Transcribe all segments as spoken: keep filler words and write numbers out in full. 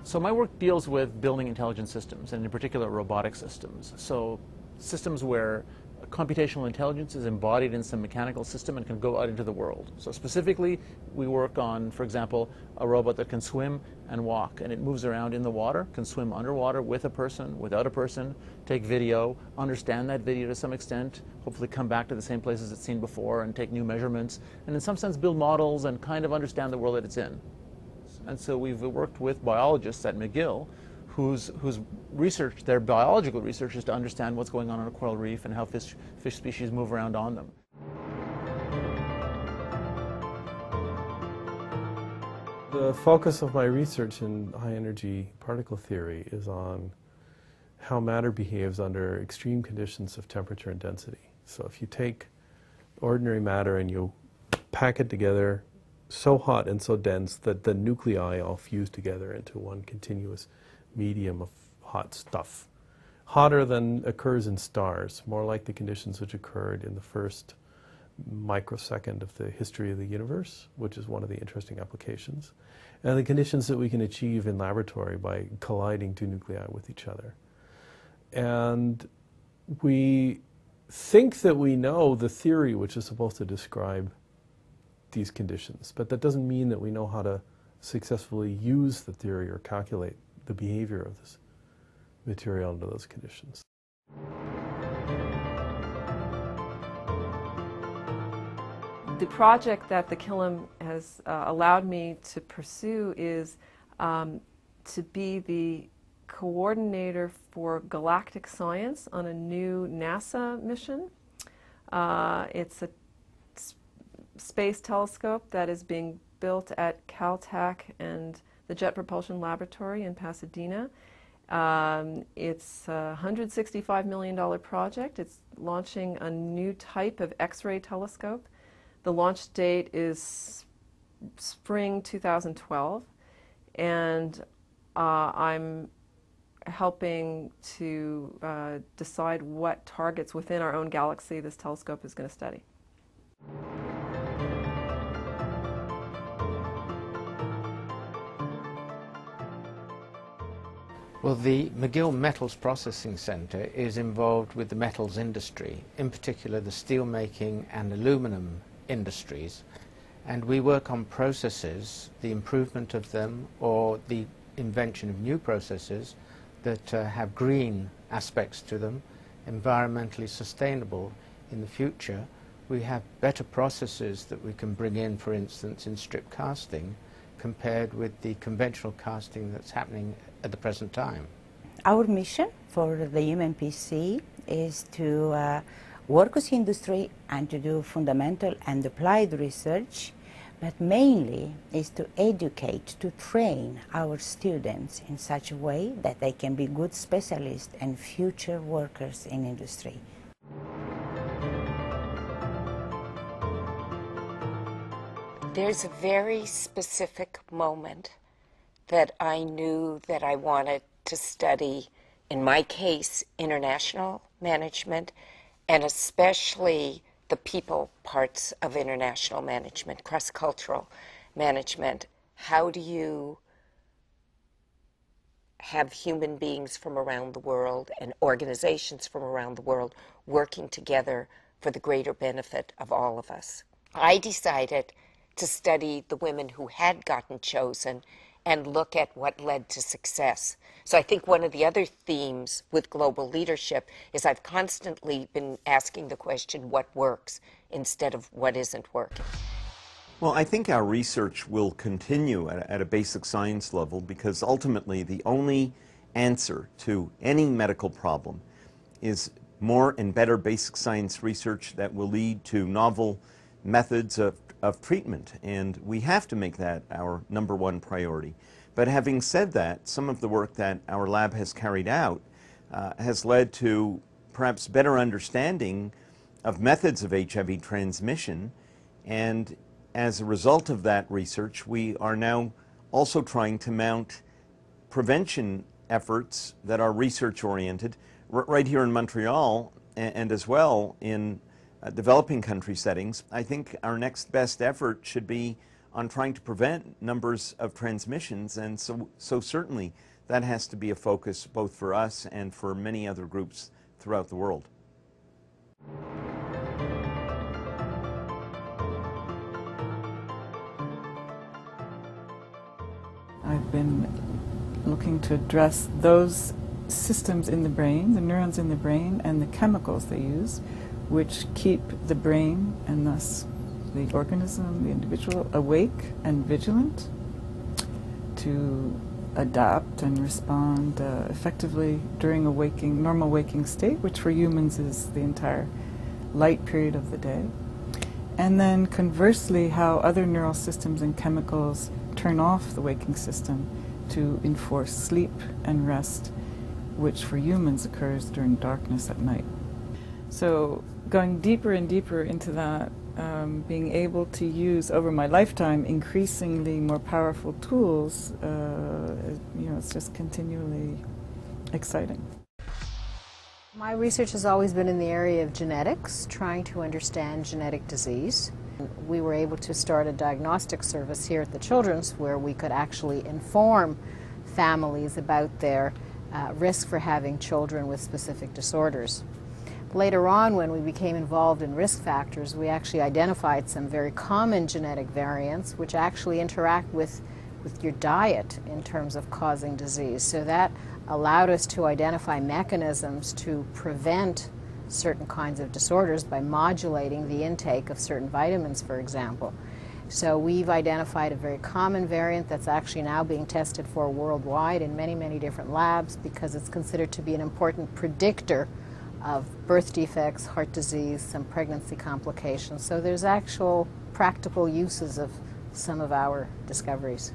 So my work deals with building intelligent systems, and in particular robotic systems. So systems where computational intelligence is embodied in some mechanical system and can go out into the world. So specifically, we work on, for example, a robot that can swim and walk, and it moves around in the water, can swim underwater with a person, without a person, take video, understand that video to some extent, hopefully come back to the same places it's seen before and take new measurements, and in some sense build models and kind of understand the world that it's in. And so we've worked with biologists at McGill whose, whose research, their biological research, is to understand what's going on on a coral reef and how fish, fish species move around on them. The focus of my research in high-energy particle theory is on how matter behaves under extreme conditions of temperature and density. So if you take ordinary matter and you pack it together so hot and so dense that the nuclei all fuse together into one continuous medium of hot stuff. Hotter than occurs in stars, more like the conditions which occurred in the first microsecond of the history of the universe, which is one of the interesting applications, and the conditions that we can achieve in laboratory by colliding two nuclei with each other. And we think that we know the theory which is supposed to describe these conditions, but that doesn't mean that we know how to successfully use the theory or calculate the behavior of this material under those conditions. The project that the Killam has uh, allowed me to pursue is um, to be the coordinator for galactic science on a new NASA mission. Uh, it's a space telescope that is being built at Caltech and the Jet Propulsion Laboratory in Pasadena. Um, it's a one hundred sixty-five million dollar project. It's launching a new type of X-ray telescope. The launch date is spring two thousand twelve, and uh, I'm helping to uh, decide what targets within our own galaxy this telescope is going to study. Well, the McGill Metals Processing Centre is involved with the metals industry, in particular the steelmaking and aluminum industries, and we work on processes, the improvement of them or the invention of new processes that uh, have green aspects to them, environmentally sustainable in the future. We have better processes that we can bring in, for instance, in strip casting compared with the conventional casting that's happening at the present time. Our mission for the M M P C is to uh, work with industry and to do fundamental and applied research, but mainly is to educate, to train our students in such a way that they can be good specialists and future workers in industry. There's a very specific moment that I knew that I wanted to study, in my case, international management, and especially the people parts of international management, cross-cultural management. How do you have human beings from around the world and organizations from around the world working together for the greater benefit of all of us? I decided to study the women who had gotten chosen and look at what led to success. So I think one of the other themes with global leadership is I've constantly been asking the question, what works, instead of what isn't working. Well, I think our research will continue at, at a basic science level, because ultimately the only answer to any medical problem is more and better basic science research that will lead to novel methods of, of treatment, and we have to make that our number one priority. But having said that, some of the work that our lab has carried out uh, has led to perhaps better understanding of methods of H I V transmission, and as a result of that research, we are now also trying to mount prevention efforts that are research-oriented r right here in Montreal, and, and as well in Uh, developing country settings. I think our next best effort should be on trying to prevent numbers of transmissions, and so, so certainly that has to be a focus both for us and for many other groups throughout the world. I've been looking to address those systems in the brain, the neurons in the brain, and the chemicals they use, which keep the brain, and thus the organism, the individual, awake and vigilant to adapt and respond uh, effectively during a waking, normal waking state, which for humans is the entire light period of the day. And then conversely, how other neural systems and chemicals turn off the waking system to enforce sleep and rest, which for humans occurs during darkness at night. So going deeper and deeper into that, um, being able to use over my lifetime increasingly more powerful tools, uh, you know, it's just continually exciting. My research has always been in the area of genetics, trying to understand genetic disease. We were able to start a diagnostic service here at the Children's where we could actually inform families about their uh, risk for having children with specific disorders. Later on, when we became involved in risk factors, we actually identified some very common genetic variants which actually interact with, with your diet in terms of causing disease. So that allowed us to identify mechanisms to prevent certain kinds of disorders by modulating the intake of certain vitamins, for example. So we've identified a very common variant that's actually now being tested for worldwide in many, many different labs because it's considered to be an important predictor of birth defects, heart disease, some pregnancy complications. So there's actual practical uses of some of our discoveries.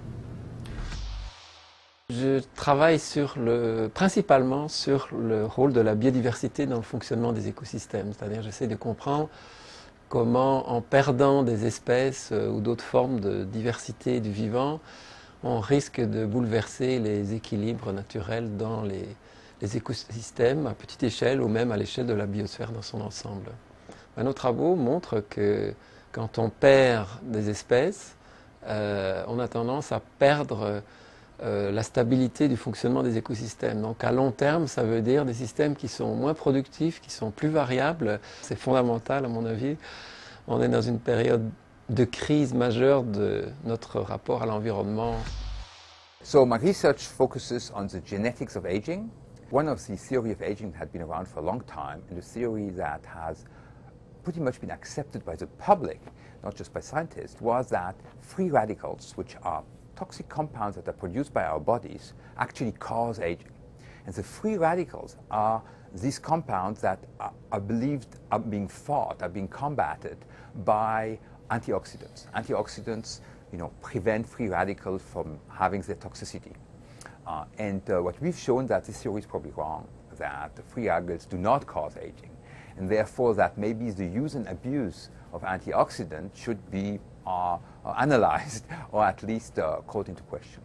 Je travaille sur le, principalement sur le rôle de la biodiversité dans le fonctionnement des écosystèmes. C'est-à-dire j'essaie de comprendre comment, en perdant des espèces euh, ou d'autres formes de diversité du vivant, on risque de bouleverser les équilibres naturels dans les, les écosystèmes à petite échelle ou même à l'échelle de la biosphère dans son ensemble. Ben, nos travaux montrent que quand on perd des espèces, euh, on a tendance à perdre Euh, la stabilité du fonctionnement des écosystèmes. Donc à long terme, ça veut dire des systèmes qui sont moins productifs, qui sont plus variables. C'est fondamental à mon avis. On est dans une période de crise majeure de notre rapport à l'environnement. So my research focuses on the genetics of aging. One of the theories of aging had been around for a long time, and a theory that has pretty much been accepted by the public, not just by scientists, was that free radicals, which are toxic compounds that are produced by our bodies, actually cause aging. And the free radicals are these compounds that are, are believed are being fought, are being combated by antioxidants. Antioxidants, you know, prevent free radicals from having their toxicity. Uh, and uh, what we've shown that this theory is probably wrong, that the free radicals do not cause aging, and therefore that maybe the use and abuse of antioxidants should be uh, analyzed or at least uh, called into question.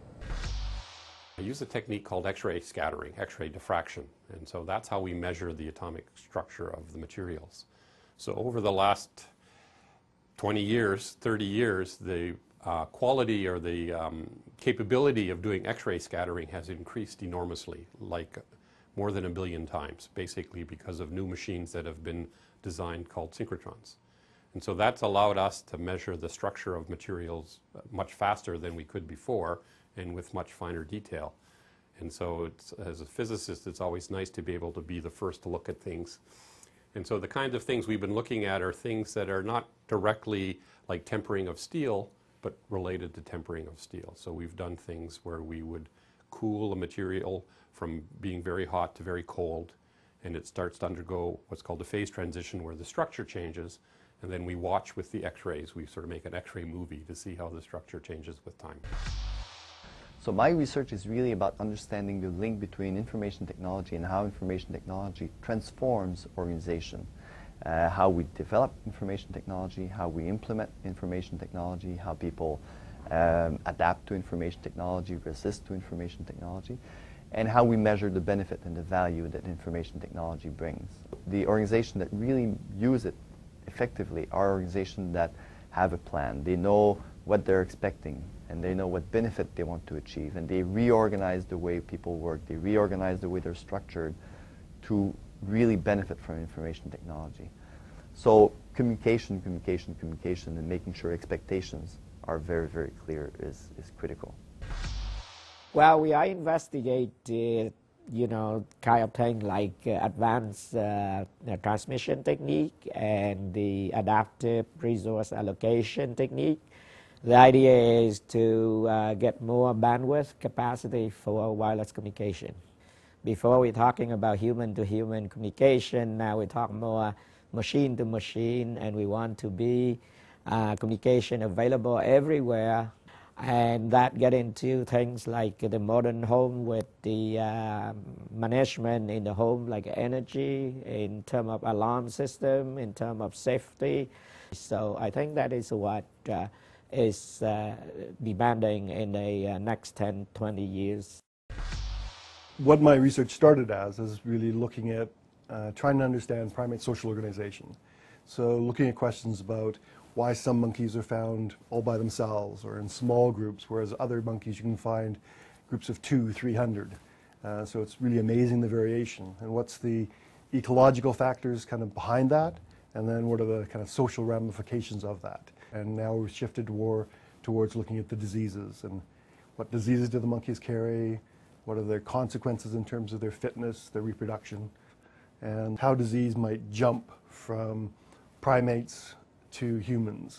I use a technique called X-ray scattering, X-ray diffraction, and so that's how we measure the atomic structure of the materials. So over the last twenty years, thirty years, the uh, quality or the um, capability of doing X-ray scattering has increased enormously, like more than a billion times, basically because of new machines that have been designed called synchrotrons. And so that's allowed us to measure the structure of materials much faster than we could before and with much finer detail. And so it's, as a physicist, it's always nice to be able to be the first to look at things. And so the kinds of things we've been looking at are things that are not directly like tempering of steel, but related to tempering of steel. So we've done things where we would cool a material from being very hot to very cold, and it starts to undergo what's called a phase transition where the structure changes. And then we watch with the X-rays. We sort of make an X-ray movie to see how the structure changes with time. So my research is really about understanding the link between information technology and how information technology transforms organization. Uh, how we develop information technology, how we implement information technology, how people um, adapt to information technology, resist to information technology, and how we measure the benefit and the value that information technology brings. The organization that really use it effectively are organizations that have a plan. They know what they're expecting, and they know what benefit they want to achieve, and they reorganize the way people work, they reorganize the way they're structured to really benefit from information technology. So communication, communication, communication, and making sure expectations are very, very clear is, is critical. Well, we are investigating, you know, kind of thing like uh, advanced uh, transmission technique and the adaptive resource allocation technique. The idea is to uh, get more bandwidth capacity for wireless communication. Before we're talking about human-to-human communication, now we talk more machine-to-machine, and we want to be uh, communication available everywhere. And that get into things like the modern home with the uh, management in the home, like energy, in terms of alarm system, in terms of safety. So I think that is what uh, is uh, demanding in the uh, next ten, twenty years. What my research started as is really looking at uh, trying to understand primate social organization. So looking at questions about why some monkeys are found all by themselves or in small groups, whereas other monkeys you can find groups of two, three hundred. Uh, so it's really amazing the variation. And what's the ecological factors kind of behind that? And then what are the kind of social ramifications of that? And now we've shifted more towards looking at the diseases and what diseases do the monkeys carry, what are their consequences in terms of their fitness, their reproduction, and how disease might jump from primates to humans.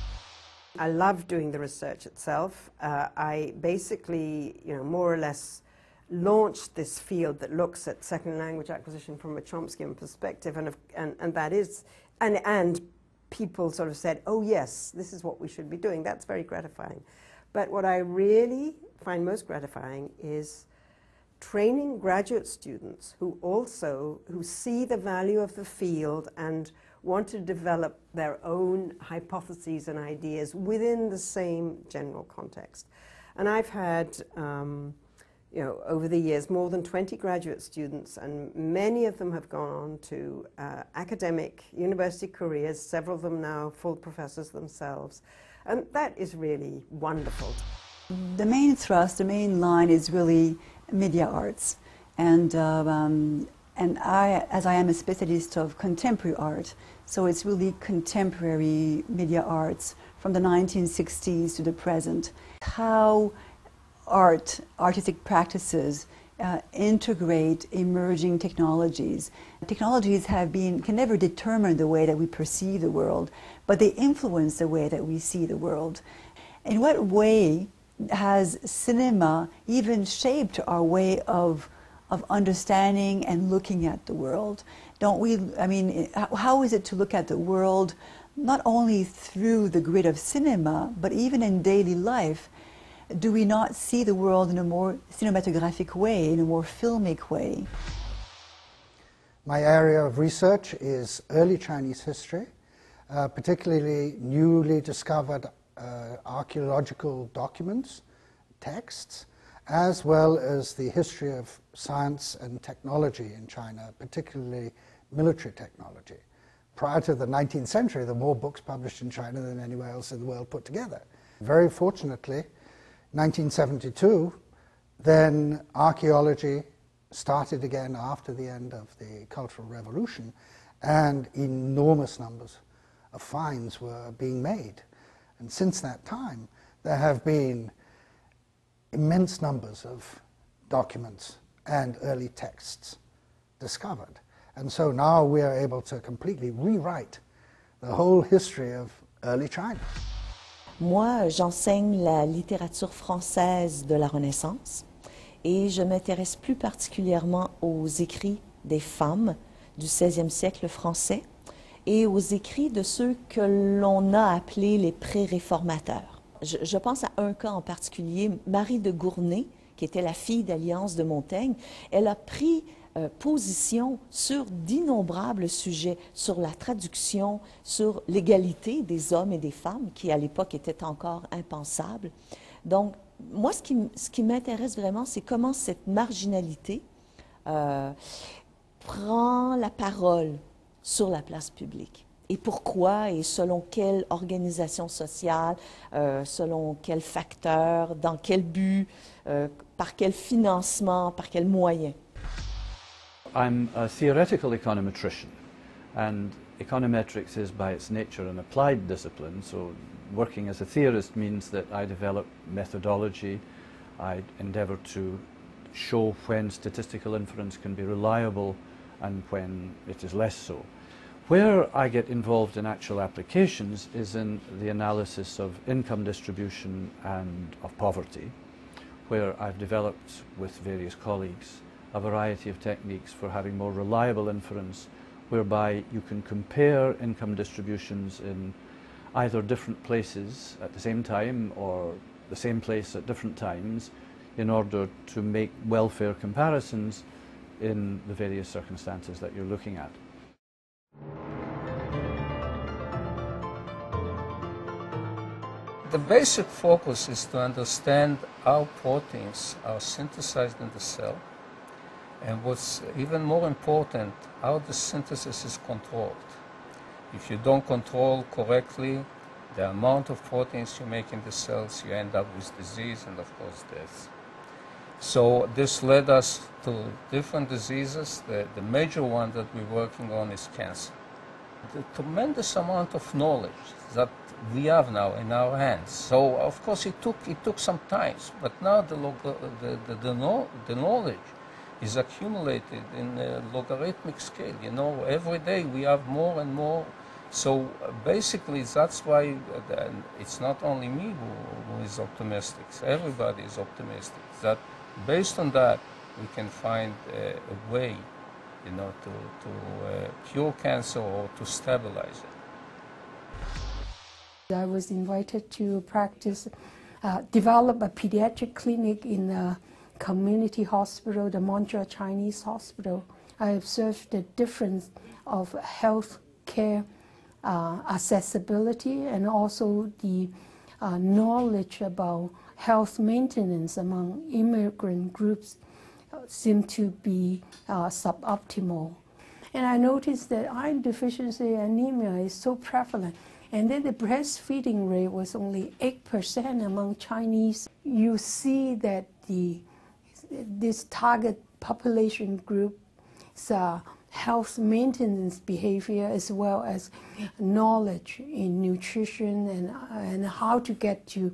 I love doing the research itself. Uh, I basically, you know, more or less launched this field that looks at second language acquisition from a Chomskyan perspective, and, and, and that is, and, and people sort of said, oh yes, this is what we should be doing. That's very gratifying. But what I really find most gratifying is training graduate students who also, who see the value of the field and want to develop their own hypotheses and ideas within the same general context. And I've had, um, you know, over the years, more than twenty graduate students, and many of them have gone on to uh, academic university careers, several of them now full professors themselves. And that is really wonderful. The main thrust, the main line is really media arts. And uh, um, And I, as I am a specialist of contemporary art, so it's really contemporary media arts from the nineteen sixties to the present. How art, artistic practices uh, integrate emerging technologies. Technologies have been, can never determine the way that we perceive the world, but they influence the way that we see the world. In what way has cinema even shaped our way of of understanding and looking at the world? Don't we, I mean, how is it to look at the world not only through the grid of cinema, but even in daily life? Do we not see the world in a more cinematographic way, in a more filmic way? My area of research is early Chinese history, uh, particularly newly discovered uh, archaeological documents, texts, as well as the history of science and technology in China, particularly military technology. Prior to the nineteenth century, there were more books published in China than anywhere else in the world put together. Very fortunately, nineteen seventy-two, then archaeology started again after the end of the Cultural Revolution, and enormous numbers of finds were being made. And since that time, there have been immense numbers of documents and early texts discovered. And so now we are able to completely rewrite the whole history of early China. Moi, j'enseigne la littérature française de la Renaissance et je m'intéresse plus particulièrement aux écrits des femmes du seizième siècle français et aux écrits de ceux que l'on a appelés les pré-réformateurs. Je, je pense à un cas en particulier, Marie de Gournay, qui était la fille d'Alliance de Montaigne. Elle a pris euh, position sur d'innombrables sujets, sur la traduction, sur l'égalité des hommes et des femmes, qui à l'époque était encore impensable. Donc, moi, ce qui, ce qui m'intéresse vraiment, c'est comment cette marginalité euh, prend la parole sur la place publique. et pourquoi et selon quelle organisation sociale, euh, selon quel facteur, dans quel but, euh, par quel financement, par quels moyens. I'm a theoretical econometrician, and econometrics is by its nature an applied discipline, so working as a theorist means that I develop methodology, I endeavour to show when statistical inference can be reliable and when it is less so. Where I get involved in actual applications is in the analysis of income distribution and of poverty, where I've developed with various colleagues a variety of techniques for having more reliable inference, whereby you can compare income distributions in either different places at the same time or the same place at different times in order to make welfare comparisons in the various circumstances that you're looking at. The basic focus is to understand how proteins are synthesized in the cell, and what's even more important, how the synthesis is controlled. If you don't control correctly the amount of proteins you make in the cells, you end up with disease and, of course, death. So this led us to different diseases. The, the major one that we're working on is cancer. The tremendous amount of knowledge that we have now in our hands. So, of course, it took, it took some time, but now the, the, the, the, know, the knowledge is accumulated in a logarithmic scale. You know, every day we have more and more. So uh, basically, that's why uh, it's not only me who, who is optimistic. Everybody is optimistic. That based on that, we can find uh, a way, you know, to, to uh, cure cancer or to stabilize it. I was invited to practice, uh, develop a pediatric clinic in a community hospital, the Montreal Chinese Hospital. I observed the difference of health care uh, accessibility and also the uh, knowledge about health maintenance among immigrant groups uh, seem to be uh, suboptimal. And I noticed that iron deficiency anemia is so prevalent. And then the breastfeeding rate was only eight percent among Chinese. You see that the, this target population group's uh, health maintenance behavior as well as knowledge in nutrition and, and how to get to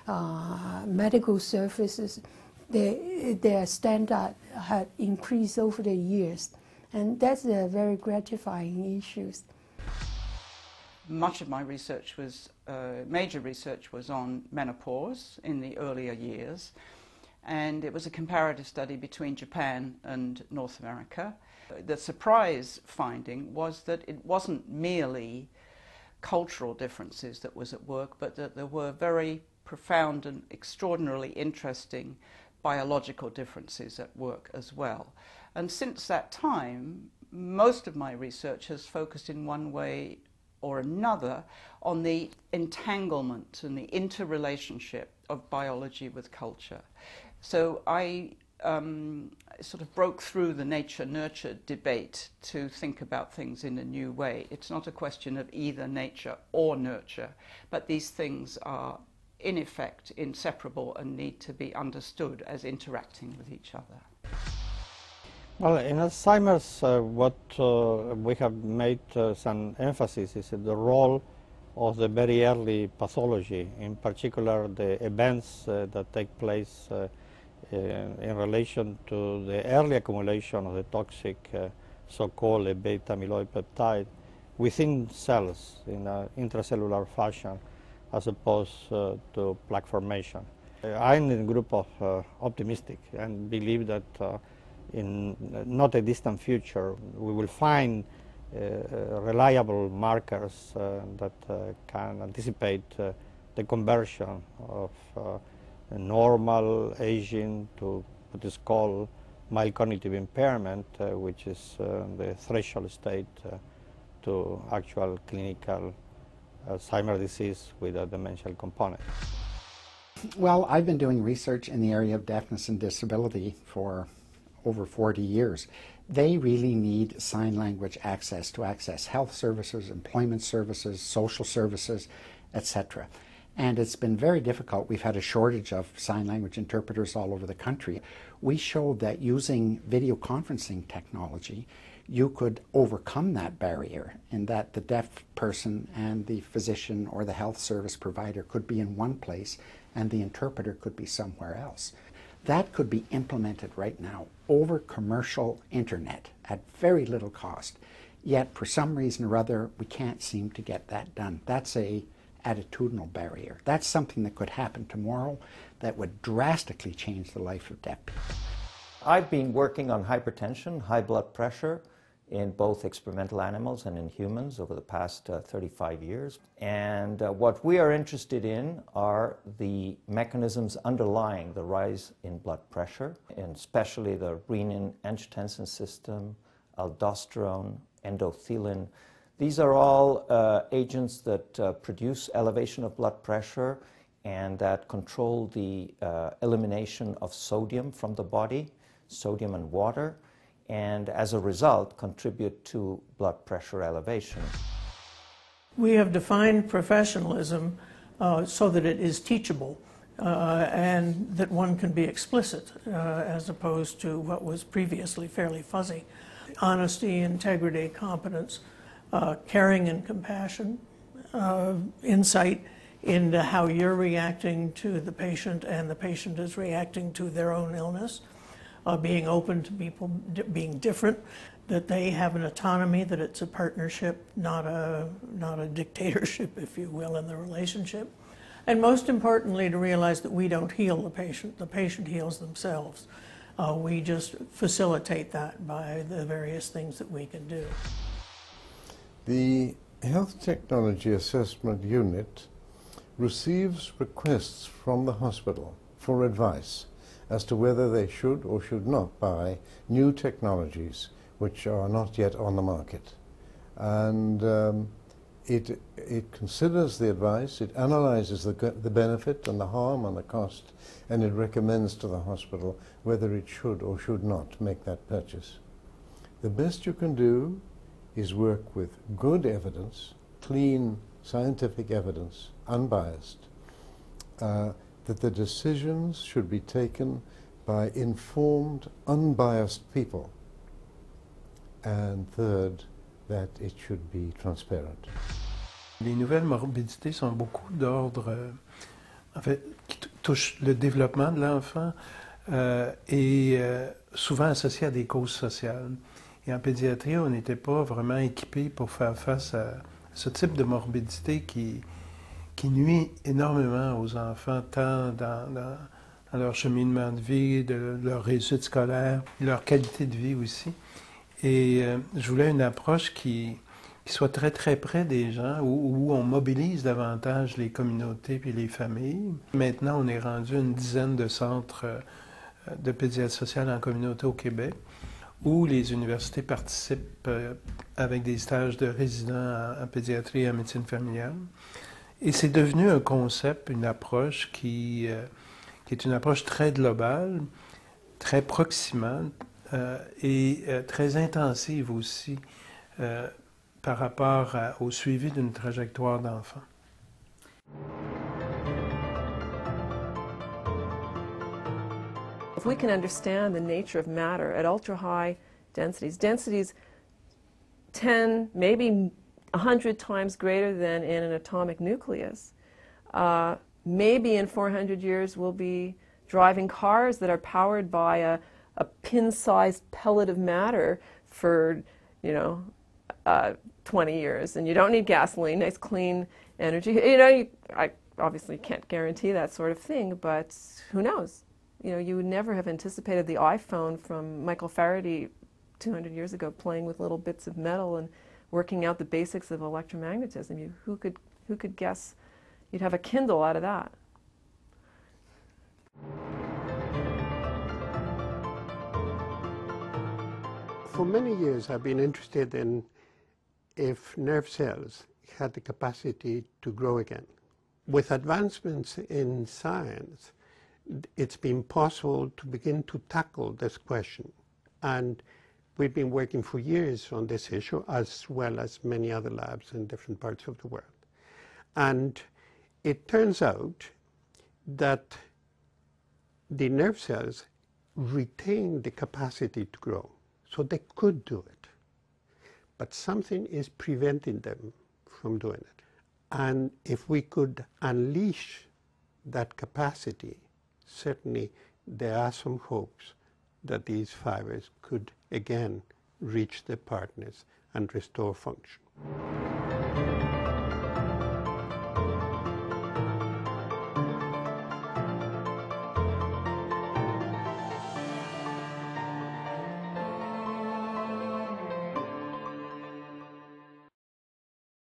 uh, medical services, their, their standard had increased over the years. And that's a very gratifying issue. Much of my research was, uh, major research was on menopause in the earlier years, and it was a comparative study between Japan and North America. The surprise finding was that it wasn't merely cultural differences that was at work, but that there were very profound and extraordinarily interesting biological differences at work as well. And since that time, most of my research has focused in one way or another on the entanglement and the interrelationship of biology with culture. So I um, sort of broke through the nature-nurture debate to think about things in a new way. It's not a question of either nature or nurture, but these things are in effect inseparable and need to be understood as interacting with each other. Well, in Alzheimer's, uh, what uh, we have made uh, some emphasis is the role of the very early pathology, in particular the events uh, that take place uh, in, in relation to the early accumulation of the toxic uh, so-called beta amyloid peptide within cells in an intracellular fashion as opposed uh, to plaque formation. Uh, I'm in the group of uh, optimistic and believe that uh, in not a distant future, we will find uh, reliable markers uh, that uh, can anticipate uh, the conversion of uh, normal aging to what is called mild cognitive impairment, uh, which is uh, the threshold state uh, to actual clinical Alzheimer's disease with a demential component. Well, I've been doing research in the area of deafness and disability for over forty years. they really need sign language access to access health services, employment services, social services, et cetera. And it's been very difficult. We've had a shortage of sign language interpreters all over the country. We showed that using video conferencing technology, you could overcome that barrier, in that the deaf person and the physician or the health service provider could be in one place and the interpreter could be somewhere else. That could be implemented right now over commercial internet at very little cost. Yet, for some reason or other, we can't seem to get that done. That's a attitudinal barrier. That's something that could happen tomorrow that would drastically change the life of deaf people. I've been working on hypertension, high blood pressure, in both experimental animals and in humans over the past uh, thirty-five years. And uh, what we are interested in are the mechanisms underlying the rise in blood pressure, and especially the renin-angiotensin system, aldosterone, endothelin. These are all uh, agents that uh, produce elevation of blood pressure and that control the uh, elimination of sodium from the body, sodium and water, and as a result contribute to blood pressure elevation. We have defined professionalism uh, so that it is teachable uh, and that one can be explicit uh, as opposed to what was previously fairly fuzzy. Honesty, integrity, competence, uh, caring and compassion, uh, insight into how you're reacting to the patient and the patient is reacting to their own illness. Uh, being open to people d being different, that they have an autonomy, that it's a partnership, not a, not a dictatorship, if you will, in the relationship. And most importantly, to realize that we don't heal the patient. The patient heals themselves. Uh, we just facilitate that by the various things that we can do. The Health Technology Assessment Unit receives requests from the hospital for advice as to whether they should or should not buy new technologies which are not yet on the market. And um, it, it considers the advice, it analyzes the, the benefit and the harm and the cost, and it recommends to the hospital whether it should or should not make that purchase. The best you can do is work with good evidence, clean scientific evidence, unbiased, uh, that the decisions should be taken by informed, unbiased people. And third, that it should be transparent. Les nouvelles morbidités sont beaucoup d'ordre, euh, en fait, qui touchent le développement de l'enfant euh, et euh, souvent associées à des causes sociales. Et en pédiatrie, on n'était pas vraiment équipé pour faire face à ce type de morbidité qui qui nuit énormément aux enfants, tant dans, dans, dans leur cheminement de vie, de leur réussite scolaire, leur qualité de vie aussi. Et euh, je voulais une approche qui, qui soit très très près des gens, où, où on mobilise davantage les communautés puis les familles. Maintenant, on est rendu une dizaine de centres euh, de pédiatrie sociale en communauté au Québec, où les universités participent euh, avec des stages de résidents en, en pédiatrie et en médecine familiale. Et c'est devenu un concept, une approche qui, euh, qui est une approche très globale, très proximale euh, et euh, très intensive aussi euh, par rapport à, au suivi d'une trajectoire d'enfant. If we can understand the nature of matter at ultra-high densities, densities ten, maybe a hundred times greater than in an atomic nucleus. Uh, maybe in four hundred years we'll be driving cars that are powered by a, a pin-sized pellet of matter for, you know, uh, twenty years. And you don't need gasoline, nice clean energy. You know, you, I obviously can't guarantee that sort of thing, but who knows? You know, you would never have anticipated the iPhone from Michael Faraday two hundred years ago playing with little bits of metal and working out the basics of electromagnetism. You, who could, who could guess you'd have a Kindle out of that? For many years I've been interested in if nerve cells had the capacity to grow again. With advancements in science, it's been possible to begin to tackle this question. And we've been working for years on this issue, as well as many other labs in different parts of the world. And it turns out that the nerve cells retain the capacity to grow, so they could do it. But something is preventing them from doing it. And if we could unleash that capacity, certainly there are some hopes that these fibers could again reach their partners and restore function.